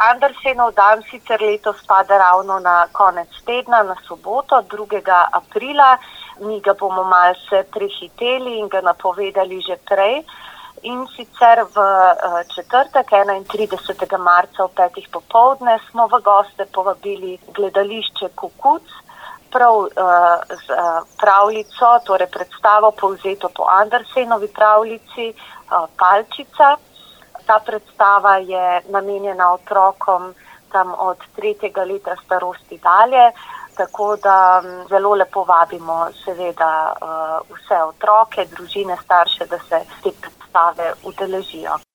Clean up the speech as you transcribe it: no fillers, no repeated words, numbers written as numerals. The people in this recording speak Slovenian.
Andersenov dan sicer letos pada ravno na konec tedna, na soboto, 2. aprila. Mi ga bomo malce prehiteli in ga napovedali že prej. In sicer v četrtek, 31. marca ob 5. popoldne smo v goste povabili gledališče Kukuc, prav z pravljico, torej predstavo povzeto po Andersenovi pravljici Palčica. Ta predstava je namenjena otrokom tam od 3. leta starosti dalje, tako da zelo lepo vabimo seveda vse otroke, družine, starše, da se te predstave udeležijo.